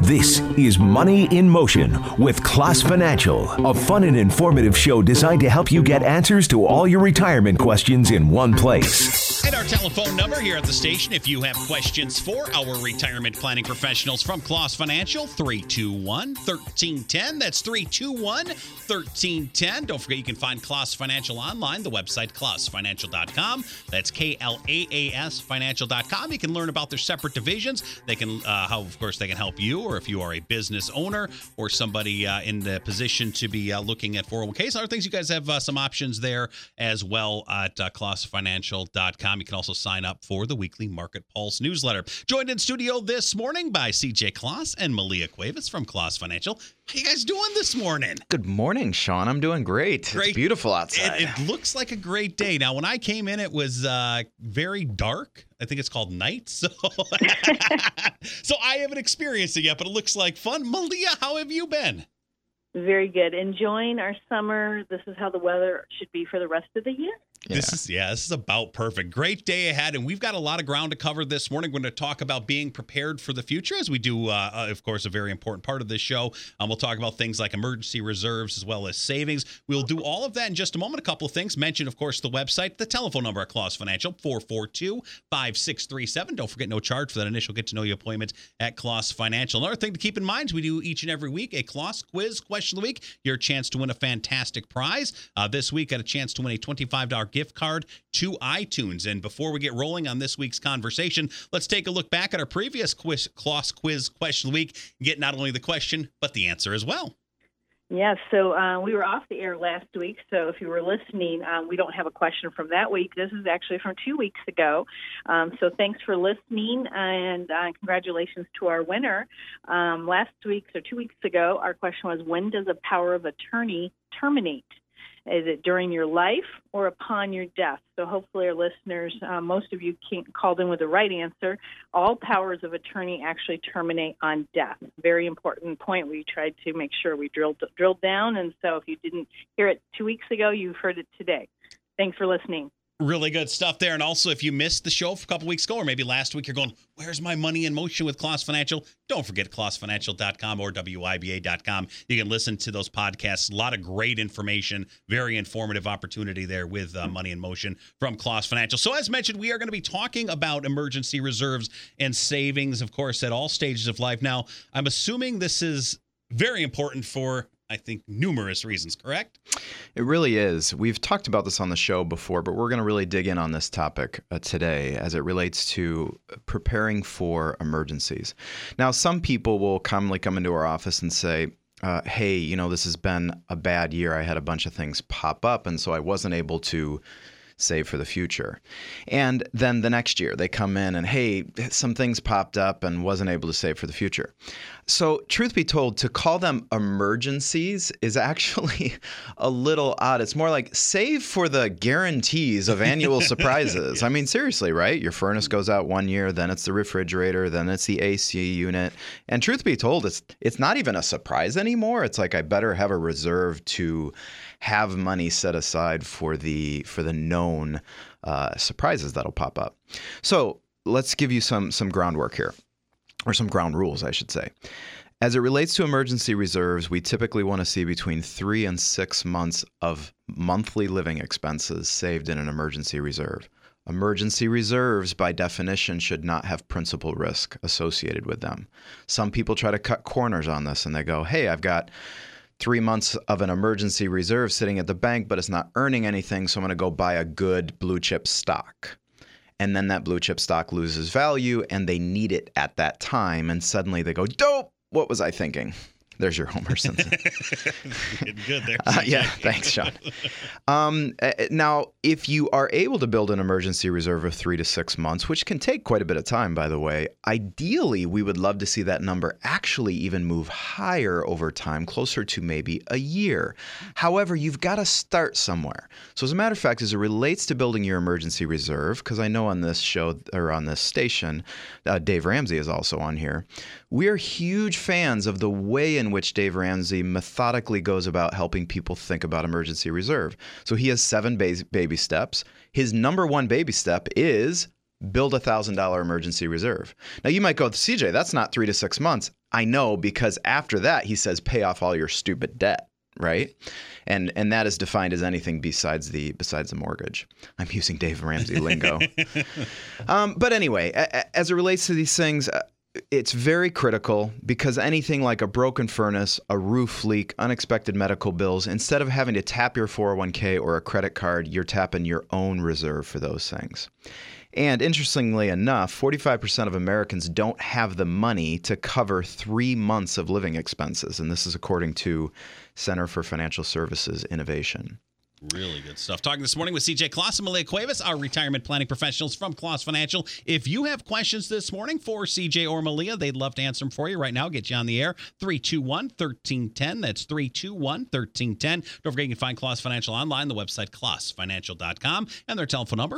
This is Money in Motion with Class Financial, a fun and informative show designed to help you get answers to all your retirement questions in one place. And our telephone number here at the station, if you have questions for our retirement planning professionals from Class Financial, 321-1310. That's 321-1310. Don't forget you can find Class Financial online, the website classfinancial.com. That's KLAAS financial.com. You can learn about their separate divisions. They can, of course, they can help you, or if you are a business owner or somebody in the position to be looking at 401ks. Other things, you guys have some options there as well at classfinancial.com. You can also sign up for the weekly Market Pulse newsletter. Joined in studio this morning by CJ Claus and Malia Cuevas from Class Financial. How you guys doing this morning? Good morning, Sean. I'm doing great. It's beautiful outside. It looks like a great day. Now, when I came in, it was very dark. I think it's called night. So, so I haven't experienced it yet, but it looks like fun. Malia, how have you been? Very good. Enjoying our summer. This is how the weather should be for the rest of the year. Yeah. This is about perfect. Great day ahead, and we've got a lot of ground to cover this morning. We're going to talk about being prepared for the future, as we do, of course, a very important part of this show. We'll talk about things like emergency reserves as well as savings. We'll do all of that in just a moment. A couple of things. Mention, of course, the website, the telephone number at Claus Financial, 442-5637. Don't forget, no charge for that initial get-to-know-you appointment at Claus Financial. Another thing to keep in mind is we do each and every week a Claus Quiz Question of the Week. Your chance to win a fantastic prize. This week, got a chance to win a $25 gift card to iTunes. And before we get rolling on this week's conversation, let's take a look back at our previous Claus Quiz Question of the Week and get not only the question, but the answer as well. Yeah, so we were off the air last week, so if you were listening, we don't have a question from that week. This is actually from 2 weeks ago. So thanks for listening, and congratulations to our winner. Last week, so 2 weeks ago, our question was, when does a power of attorney terminate? Is it during your life or upon your death? So hopefully our listeners, most of you called in with the right answer. All powers of attorney actually terminate on death. Very important point. We tried to make sure we drilled down. And so if you didn't hear it 2 weeks ago, you've heard it today. Thanks for listening. Really good stuff there. And also, if you missed the show a couple weeks ago, or maybe last week, you're going, where's my money in motion with Claus Financial? Don't forget clausfinancial.com or WIBA.com. You can listen to those podcasts. A lot of great information, very informative opportunity there with Money in Motion from Claus Financial. So as mentioned, we are going to be talking about emergency reserves and savings, of course, at all stages of life. Now, I'm assuming this is very important for, I think, numerous reasons, correct? It really is. We've talked about this on the show before, but we're going to really dig in on this topic today as it relates to preparing for emergencies. Now, some people will commonly come into our office and say, hey, this has been a bad year. I had a bunch of things pop up, and so I wasn't able to save for the future. And then the next year they come in and, hey, some things popped up and wasn't able to save for the future. So truth be told, to call them emergencies is actually a little odd. It's more like save for the guarantees of annual surprises. I mean, seriously, right? Your furnace goes out 1 year, then it's the refrigerator, then it's the AC unit. And truth be told, it's not even a surprise anymore. It's like I better have a reserve to have money set aside for the known surprises that'll pop up. So let's give you some groundwork here, or some ground rules, I should say. As it relates to emergency reserves, we typically want to see between 3 and 6 months of monthly living expenses saved in an emergency reserve. Emergency reserves, by definition, should not have principal risk associated with them. Some people try to cut corners on this, and they go, hey, I've got 3 months of an emergency reserve sitting at the bank, but it's not earning anything, so I'm going to go buy a good blue chip stock. And then that blue chip stock loses value, and they need it at that time, and suddenly they go, dope, what was I thinking? There's your Homer Simpson. Good there. Yeah, thanks, Sean. Now, if you are able to build an emergency reserve of 3 to 6 months, which can take quite a bit of time, by the way, ideally, we would love to see that number actually even move higher over time, closer to maybe a year. However, you've got to start somewhere. So as a matter of fact, as it relates to building your emergency reserve, because I know on this show or on this station, Dave Ramsey is also on here, we are huge fans of the way in which Dave Ramsey methodically goes about helping people think about emergency reserve. So he has 7 baby steps. His number one baby step is build $1,000 emergency reserve. Now you might go, CJ, that's not 3 to 6 months. I know, because after that, he says, pay off all your stupid debt, right? And that is defined as anything besides the mortgage. I'm using Dave Ramsey lingo. But anyway, as it relates to these things, it's very critical, because anything like a broken furnace, a roof leak, unexpected medical bills, instead of having to tap your 401k or a credit card, you're tapping your own reserve for those things. And interestingly enough, 45% of Americans don't have the money to cover 3 months of living expenses. And this is according to Center for Financial Services Innovation. Really good stuff. Talking this morning with CJ Kloss and Malia Cuevas, our retirement planning professionals from Kloss Financial. If you have questions this morning for CJ or Malia, they'd love to answer them for you right now. Get you on the air. 321-1310. That's 321-1310. Don't forget, you can find Kloss Financial online, the website klossfinancial.com, and their telephone number,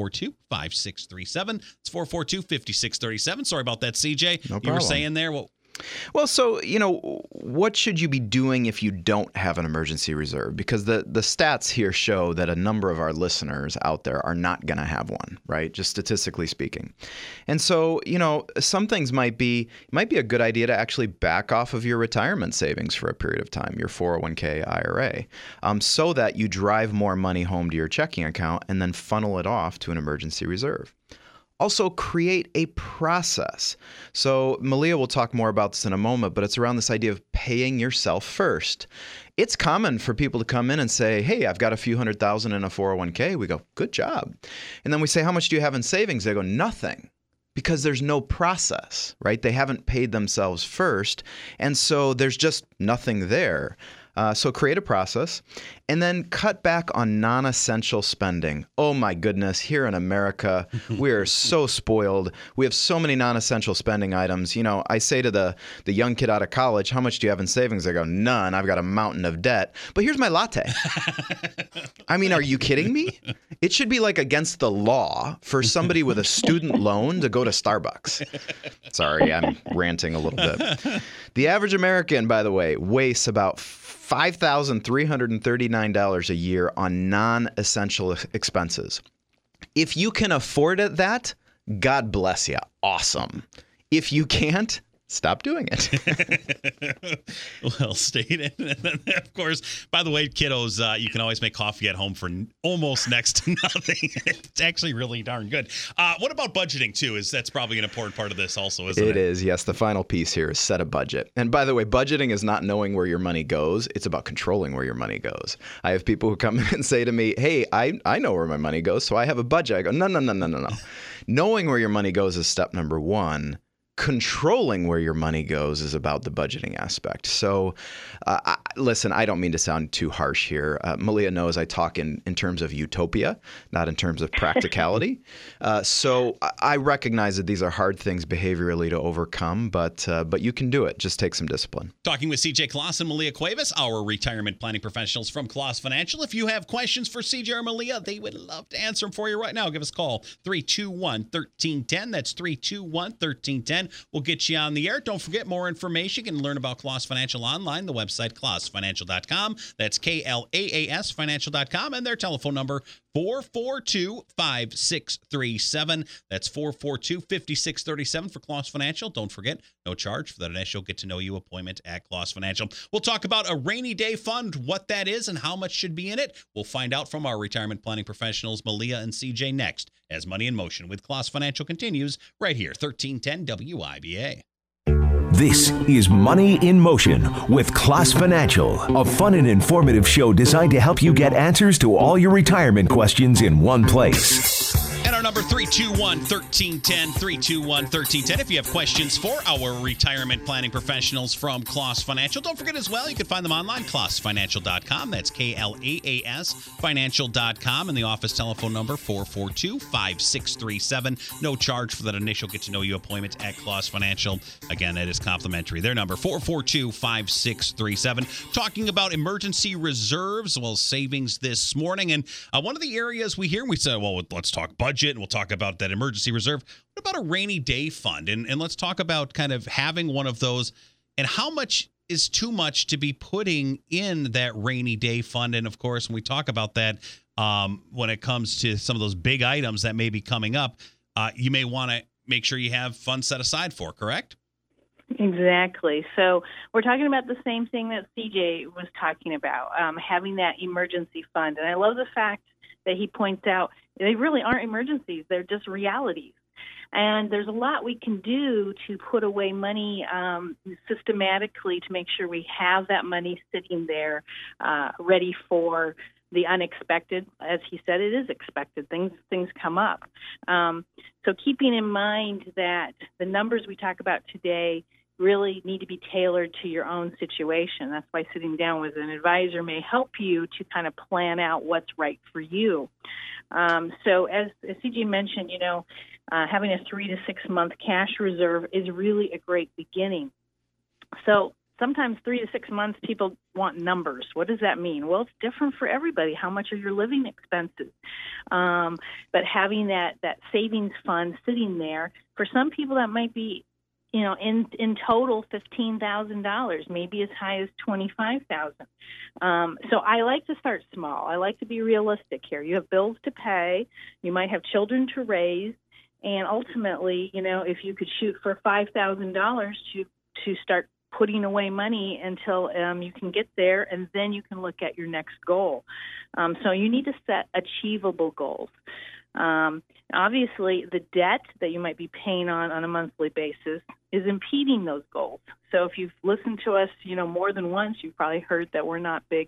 442-5637. It's 442-5637. Sorry about that, CJ. No problem. You were saying there, Well, so, what should you be doing if you don't have an emergency reserve? Because the stats here show that a number of our listeners out there are not going to have one, right? Just statistically speaking. And so, some things might be a good idea to actually back off of your retirement savings for a period of time, your 401k IRA, so that you drive more money home to your checking account and then funnel it off to an emergency reserve. Also, create a process. So Malia will talk more about this in a moment, but it's around this idea of paying yourself first. It's common for people to come in and say, hey, I've got a few $100,000 in a 401k. We go, good job. And then we say, how much do you have in savings? They go, nothing. Because there's no process, right? They haven't paid themselves first. And so there's just nothing there. So create a process, and then cut back on non-essential spending. Oh my goodness, here in America, we are so spoiled. We have so many non-essential spending items. I say to the young kid out of college, how much do you have in savings? They go, none. I've got a mountain of debt. But here's my latte. I mean, are you kidding me? It should be like against the law for somebody with a student loan to go to Starbucks. Sorry, I'm ranting a little bit. The average American, by the way, wastes about $5,339 a year on non-essential expenses. If you can afford that, God bless you. Awesome. If you can't, stop doing it. Well stated. And then, of course, by the way, kiddos, you can always make coffee at home for almost next to nothing. It's actually really darn good. What about budgeting, too? That's probably an important part of this also, isn't it? It is, yes. The final piece here is set a budget. And by the way, budgeting is not knowing where your money goes. It's about controlling where your money goes. I have people who come in and say to me, hey, I know where my money goes, so I have a budget. I go, no. Knowing where your money goes is step number one. Controlling where your money goes is about the budgeting aspect. So, listen, I don't mean to sound too harsh here. Malia knows I talk in terms of utopia, not in terms of practicality. So I recognize that these are hard things behaviorally to overcome, but you can do it. Just take some discipline. Talking with CJ Kloss and Malia Cuevas, our retirement planning professionals from Kloss Financial. If you have questions for CJ or Malia, they would love to answer them for you right now. Give us a call, 321-1310. That's 321-1310. We'll get you on the air. Don't forget, more information. You can learn about Kloss Financial online, the website klossfinancial.com. That's KLAAS financial.com, and their telephone number, 442-5637. That's 442-5637 for Kloss Financial. Don't forget, no charge for that initial get-to-know-you appointment at Kloss Financial. We'll talk about a rainy day fund, what that is, and how much should be in it. We'll find out from our retirement planning professionals, Malia and CJ, next, as Money in Motion with Kloss Financial continues right here, 1310 WIBA. This is Money in Motion with Kloss Financial, a fun and informative show designed to help you get answers to all your retirement questions in one place. And our number, 321-1310, 321-1310. If you have questions for our retirement planning professionals from Kloss Financial, don't forget as well, you can find them online, klossfinancial.com. That's KLAAS financial.com. And the office telephone number, 442-5637. No charge for that initial get-to-know-you appointment at Kloss Financial. Again, that is complimentary. Their number, 442-5637. Talking about emergency reserves, well, savings this morning. And one of the areas we hear, we said, well, let's talk budget, and we'll talk about that emergency reserve. What about a rainy day fund? And let's talk about kind of having one of those, and how much is too much to be putting in that rainy day fund. And of course, when we talk about that, when it comes to some of those big items that may be coming up, you may want to make sure you have funds set aside for, correct? Exactly. So we're talking about the same thing that CJ was talking about, having that emergency fund. And I love the fact that he points out they really aren't emergencies. They're just realities. And there's a lot we can do to put away money systematically to make sure we have that money sitting there ready for the unexpected. As he said, it is expected. Things come up. So keeping in mind that the numbers we talk about today really need to be tailored to your own situation. That's why sitting down with an advisor may help you to kind of plan out what's right for you. So as CJ mentioned, having a 3 to 6 month cash reserve is really a great beginning. So sometimes 3 to 6 months, people want numbers. What does that mean? Well, it's different for everybody. How much are your living expenses? But having that savings fund sitting there, for some people that might be, in total $15,000, maybe as high as $25,000. So I like to start small. I like to be realistic here. You have bills to pay. You might have children to raise. And ultimately, if you could shoot for $5,000 to start putting away money until you can get there, and then you can look at your next goal. So you need to set achievable goals. Obviously, the debt that you might be paying on a monthly basis is impeding those goals. So if you've listened to us, more than once, you've probably heard that we're not big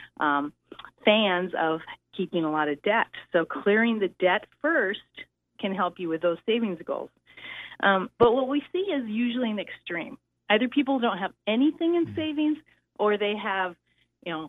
fans of keeping a lot of debt. So clearing the debt first can help you with those savings goals. But what we see is usually an extreme. Either people don't have anything in savings, or they have, $100,000,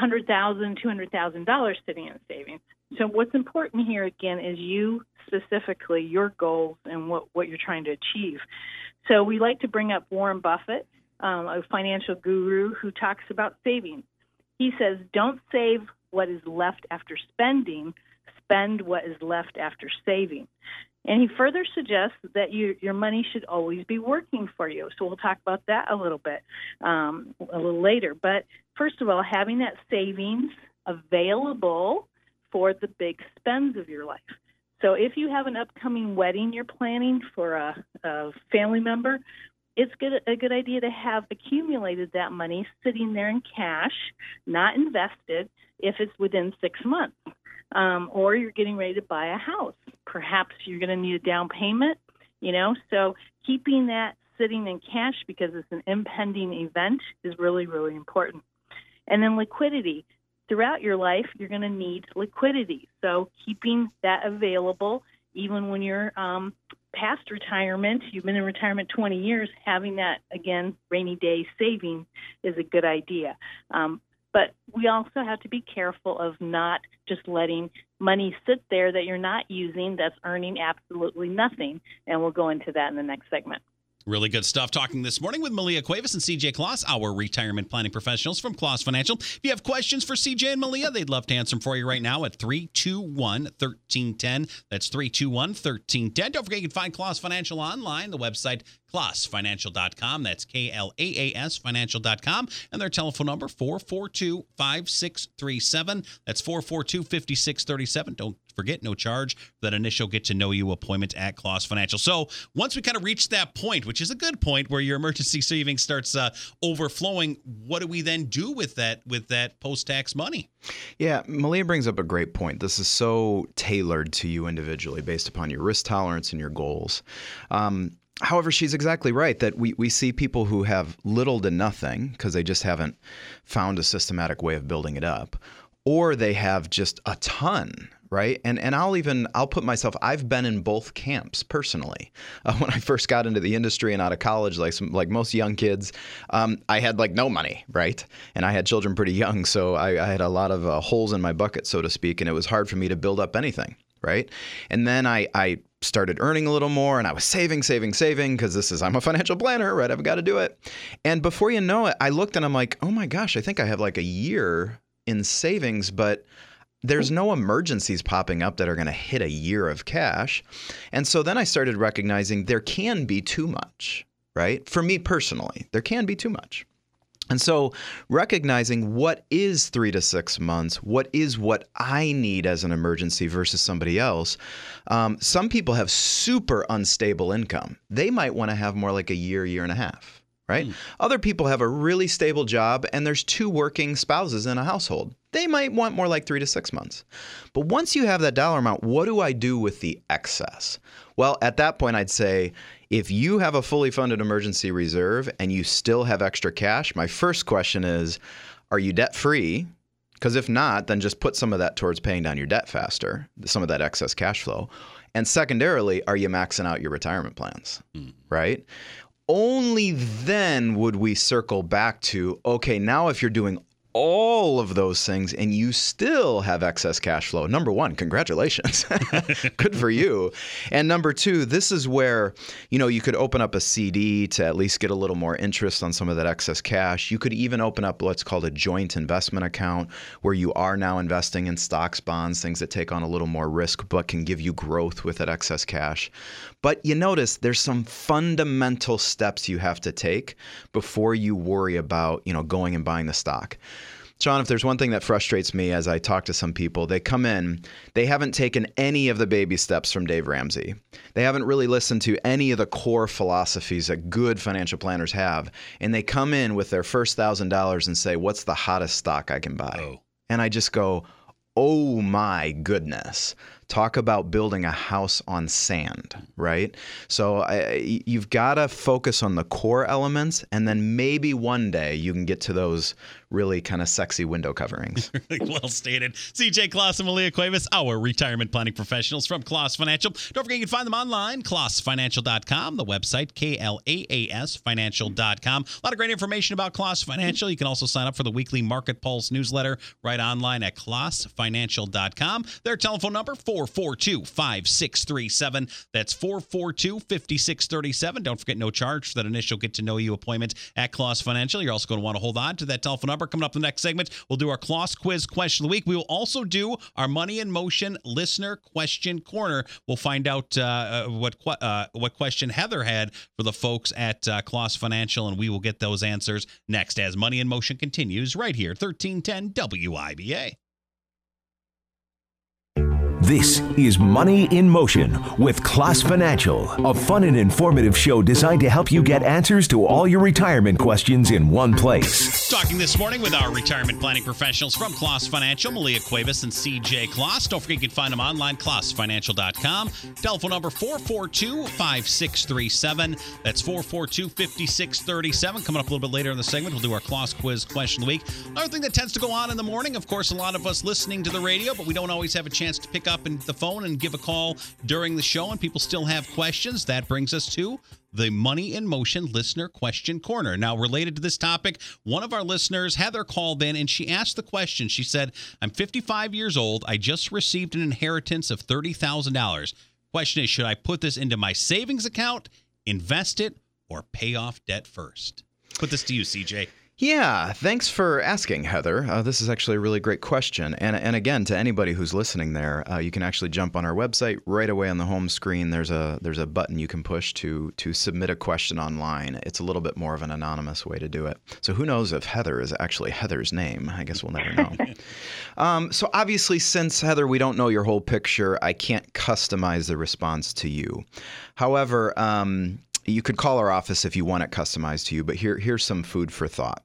$200,000 sitting in savings. So what's important here, again, is you specifically, your goals and what you're trying to achieve. So we like to bring up Warren Buffett, a financial guru who talks about savings. He says, don't save what is left after spending, spend what is left after saving. And he further suggests that your money should always be working for you. So we'll talk about that a little bit, a little later. But first of all, having that savings available for the big spends of your life. So if you have an upcoming wedding you're planning for a family member, it's a good idea to have accumulated that money sitting there in cash, not invested, if it's within 6 months. Or you're getting ready to buy a house. Perhaps you're going to need a down payment, So keeping that sitting in cash because it's an impending event is really, really important. And then liquidity. Throughout your life, you're going to need liquidity. So keeping that available, even when you're past retirement, you've been in retirement 20 years, having that, again, rainy day saving is a good idea. But we also have to be careful of not just letting money sit there that you're not using, that's earning absolutely nothing. And we'll go into that in the next segment. Really good stuff talking this morning with Malia Cuevas and CJ Kloss, our retirement planning professionals from Kloss Financial. If you have questions for CJ and Malia, they'd love to answer them for you right now at 321-1310. That's 321-1310. Don't forget you can find Kloss Financial online, the website KlaasFinancial.com. That's KLAAS Financial.com. And their telephone number, 442-5637. That's 442-5637. Don't forget, no charge for that initial get-to-know-you appointment at Kloss Financial. So once we kind of reach that point, which is a good point, where your emergency savings starts overflowing, what do we then do with that post-tax money? Yeah, Malia brings up a great point. This is so tailored to you individually based upon your risk tolerance and your goals. However, she's exactly right that we see people who have little to nothing because they just haven't found a systematic way of building it up, or they have just a ton, right? And I'll put myself, I've been in both camps personally. When I first got into the industry and out of college, like most young kids, I had no money, right? And I had children pretty young, so I had a lot of holes in my bucket, so to speak, and it was hard for me to build up anything, right? And then I started earning a little more, and I was saving because I'm a financial planner, right? I've got to do it. And before you know it, I looked and I'm like, oh my gosh, I think I have a year in savings, but there's no emergencies popping up that are going to hit a year of cash. And so then I started recognizing there can be too much, right? For me personally, there can be too much. And so recognizing what is 3 to 6 months, what I need as an emergency versus somebody else. Some people have super unstable income. They might want to have more like a year and a half. right? Other people have a really stable job and there's 2 working spouses in a household. They might want more like 3 to 6 months. But once you have that dollar amount, what do I do with the excess? Well, at that point, I'd say if you have a fully funded emergency reserve and you still have extra cash, my first question is, are you debt free? Because if not, then just put some of that towards paying down your debt faster, some of that excess cash flow. And secondarily, are you maxing out your retirement plans, right? Only then would we circle back to, okay, now if you're doing all of those things and you still have excess cash flow, number one, congratulations. Good for you. And number two, this is where, you could open up a CD to at least get a little more interest on some of that excess cash. You could even open up what's called a joint investment account where you are now investing in stocks, bonds, things that take on a little more risk but can give you growth with that excess cash. But you notice there's some fundamental steps you have to take before you worry about, going and buying the stock. Sean, if there's one thing that frustrates me as I talk to some people, they come in, they haven't taken any of the baby steps from Dave Ramsey. They haven't really listened to any of the core philosophies that good financial planners have. And they come in with their first $1,000 and say, what's the hottest stock I can buy? Oh. And I just go, oh my goodness. Talk about building a house on sand, right? So you've got to focus on the core elements, and then maybe one day you can get to those really kind of sexy window coverings. Well stated. CJ Kloss and Malia Cuevas, our retirement planning professionals from Kloss Financial. Don't forget you can find them online, klossfinancial.com, the website, KLAASfinancial.com. A lot of great information about Kloss Financial. You can also sign up for the weekly Market Pulse newsletter right online at klossfinancial.com. Their telephone number, 442-5637. That's 442-5637. Don't forget, no charge for that initial get-to-know-you appointment at Kloss Financial. You're also going to want to hold on to that telephone number. Coming up in the next segment, we'll do our Kloss Quiz Question of the Week. We will also do our Money in Motion Listener Question Corner. We'll find out what question Heather had for the folks at Kloss Financial, and we will get those answers next as Money in Motion continues right here, 1310 WIBA. This is Money in Motion with Kloss Financial, a fun and informative show designed to help you get answers to all your retirement questions in one place. Talking this morning with our retirement planning professionals from Kloss Financial, Malia Cuevas and CJ Kloss. Don't forget you can find them online, klossfinancial.com. Telephone number 442-5637. That's 442-5637. Coming up a little bit later in the segment, we'll do our Kloss Quiz Question of the Week. Another thing that tends to go on in the morning, of course, a lot of us listening to the radio, but we don't always have a chance to pick up the phone and give a call during the show, and people still have questions. That brings us to the Money in Motion Listener Question Corner. Now, related to this topic, one of our listeners, Heather, called in and she asked the question. She said, I'm 55 years old. I just received an inheritance of $30,000. Question is, should I put this into my savings account, invest it, or pay off debt first? Put this to you, CJ. Yeah, thanks for asking, Heather. This is actually a really great question. And again, to anybody who's listening there, you can actually jump on our website right away on the home screen. There's a button you can push to submit a question online. It's a little bit more of an anonymous way to do it. So who knows if Heather is actually Heather's name? I guess we'll never know. So obviously, since, Heather, we don't know your whole picture, I can't customize the response to you. However, you could call our office if you want it customized to you, but here's some food for thought.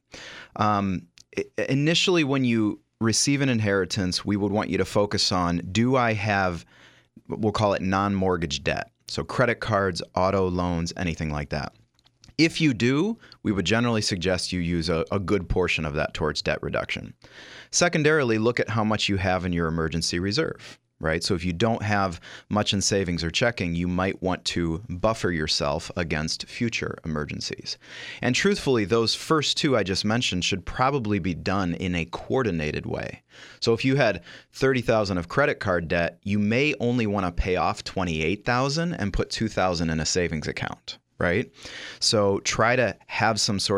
Initially, when you receive an inheritance, we would want you to focus on, do I have, we'll call it non-mortgage debt? So credit cards, auto loans, anything like that. If you do, we would generally suggest you use a good portion of that towards debt reduction. Secondarily, look at how much you have in your emergency reserve. Right? So if you don't have much in savings or checking, you might want to buffer yourself against future emergencies. And truthfully, those first two I just mentioned should probably be done in a coordinated way. So if you had $30,000 of credit card debt, you may only want to pay off $28,000 and put $2,000 in a savings account, right? So try to have some sort of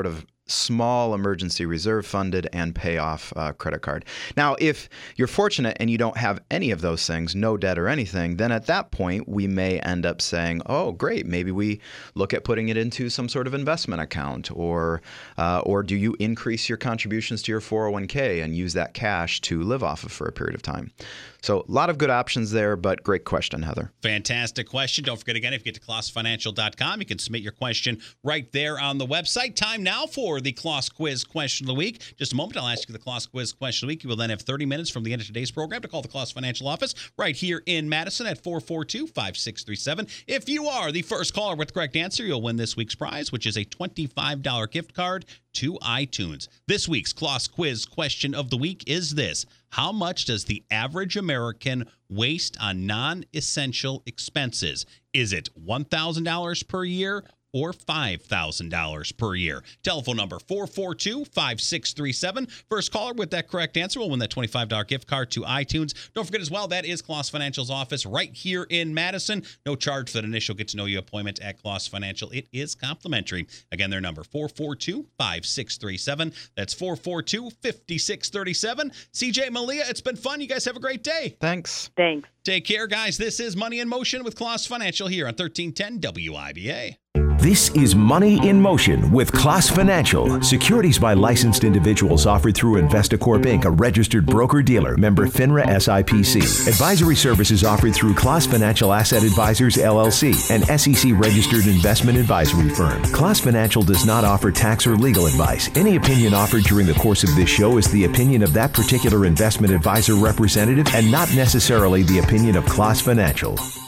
small emergency reserve funded and pay off a credit card. Now, if you're fortunate and you don't have any of those things, no debt or anything, then at that point, we may end up saying, oh, great, maybe we look at putting it into some sort of investment account, or do you increase your contributions to your 401k and use that cash to live off of for a period of time? So a lot of good options there, but great question, Heather. Fantastic question. Don't forget, again, if you get to klossfinancial.com, you can submit your question right there on the website. Time now for the Kloss Quiz Question of the Week. Just a moment, I'll ask you the Kloss Quiz Question of the Week. You will then have 30 minutes from the end of today's program to call the Kloss Financial office right here in Madison at 442-5637. If you are the first caller with the correct answer, you'll win this week's prize, which is a $25 gift card to iTunes. This week's Kloss Quiz Question of the Week is this: how much does the average American waste on non-essential expenses? Is it $1,000 per year or $5,000 per year? Telephone number 442-5637. First caller with that correct answer will win that $25 gift card to iTunes. Don't forget as well, that is Kloss Financial's office right here in Madison. No charge for that initial get-to-know-you appointment at Kloss Financial. It is complimentary. Again, their number, 442-5637. That's 442-5637. CJ, Malia, it's been fun. You guys have a great day. Thanks. Thanks. Take care, guys. This is Money in Motion with Kloss Financial here on 1310 WIBA. This is Money in Motion with Kloss Financial. Securities by licensed individuals offered through Investacorp Inc., a registered broker-dealer, member FINRA SIPC. Advisory services offered through Kloss Financial Asset Advisors, LLC, an SEC-registered investment advisory firm. Kloss Financial does not offer tax or legal advice. Any opinion offered during the course of this show is the opinion of that particular investment advisor representative and not necessarily the opinion of Kloss Financial.